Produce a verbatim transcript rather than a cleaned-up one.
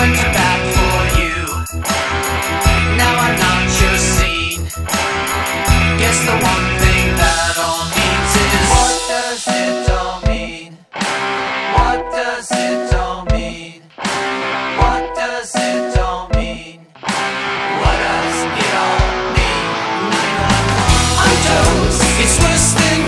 went to bat for you. Now I'm not your scene. Guess the one